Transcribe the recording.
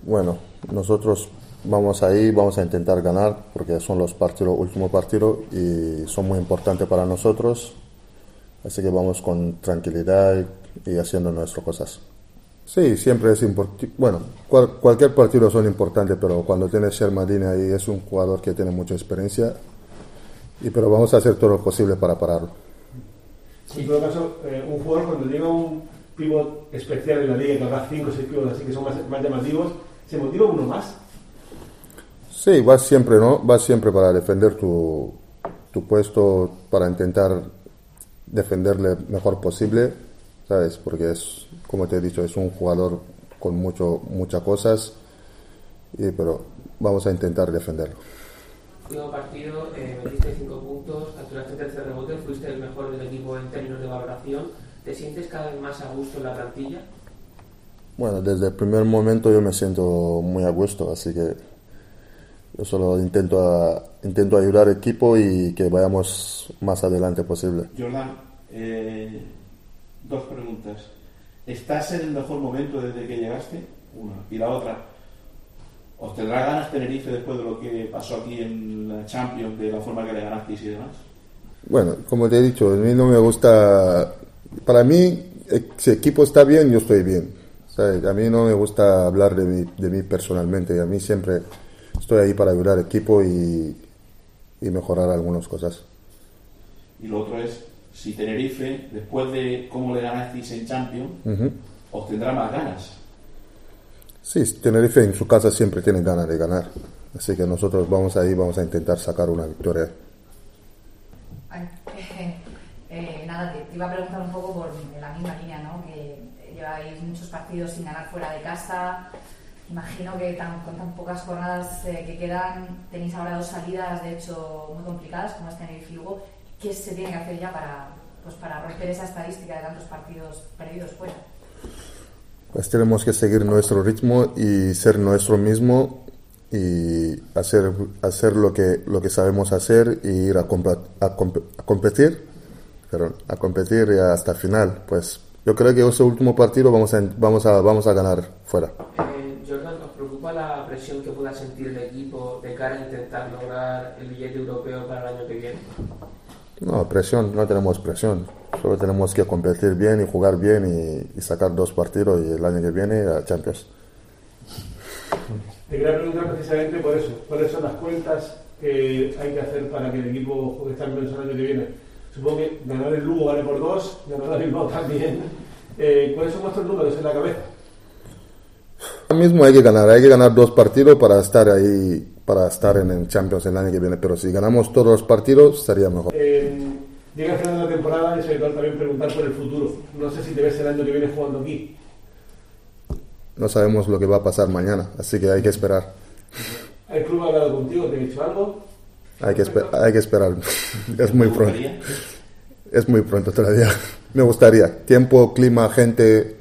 Bueno, nosotros vamos ahí, vamos a intentar ganar porque son los últimos partidos y son muy importantes para nosotros. Así que vamos con tranquilidad y haciendo nuestras cosas. Sí, siempre es importante. Bueno, cualquier partido son importantes, pero cuando tienes Shermadini ahí es un jugador que tiene mucha experiencia. Pero vamos a hacer todo lo posible para pararlo. En todo caso, un jugador cuando llega un pívot especial en la liga, que habrá 5 o 6 pivots así que son más llamativos, ¿se motiva uno más? Sí, vas siempre, ¿no? Vas siempre para defender tu puesto, para intentar defenderle mejor posible, ¿sabes? Porque es, como te he dicho, es un jugador con muchas cosas, pero vamos a intentar defenderlo. Último partido, metiste 5 puntos, capturaste 13 rebotes, fuiste el mejor del equipo en términos de valoración. ¿Te sientes cada vez más a gusto en la plantilla? Bueno, desde el primer momento yo me siento muy a gusto, así que yo solo intento ayudar al equipo y que vayamos más adelante posible. Jordan, 2 preguntas. ¿Estás en el mejor momento desde que llegaste? Una. Y la otra, ¿os tendrá ganas Tenerife después de lo que pasó aquí en la Champions, de la forma que le ganasteis y demás? Bueno, como te he dicho, a mí no me gusta. Para mí, si el equipo está bien, yo estoy bien. ¿Sabes? A mí no me gusta hablar de mí personalmente. A mí siempre estoy ahí para ayudar al equipo y mejorar algunas cosas. Y lo otro es, si Tenerife, después de cómo le ganasteis en Champions, os tendrá más ganas. Sí, Tenerife en su casa siempre tiene ganas de ganar. Así que nosotros vamos a intentar sacar una victoria. Nada, te iba a preguntar un poco por la misma línea, ¿no? Que lleváis muchos partidos sin ganar fuera de casa. Imagino que con tan pocas jornadas que quedan, tenéis ahora 2 salidas, de hecho, muy complicadas, como es Tenerife y Lugo. ¿Qué se tiene que hacer ya para romper esa estadística de tantos partidos perdidos fuera? Pues tenemos que seguir nuestro ritmo y ser nuestro mismo y hacer lo que sabemos hacer y ir a competir hasta el final. Pues yo creo que ese último partido vamos a ganar fuera. Jordan, ¿os preocupa la presión que pueda sentir el equipo de cara a intentar lograr el billete europeo para el año que viene? No, no tenemos presión. Solo tenemos que competir bien y jugar bien y sacar 2 partidos y el año que viene a Champions. Te quería preguntar precisamente por eso. ¿Cuáles son las cuentas que hay que hacer para que el equipo juegue Champions el año que viene? Supongo que ganar el Lugo vale por 2, ganar el Bilbao también. ¿Cuáles son vuestros números en la cabeza? Ahora mismo hay que ganar 2 partidos para estar ahí, para estar en el Champions el año que viene, pero si ganamos todos los partidos sería mejor. Llega el final de la temporada y sobre todo también preguntar por el futuro. No sé si te ves el año que viene jugando aquí. No sabemos lo que va a pasar mañana, así que hay que esperar. ¿El club ha hablado contigo? ¿Te ha dicho algo? Hay que esperar. Es muy pronto. Es muy pronto todavía. Me gustaría. Tiempo, clima, gente,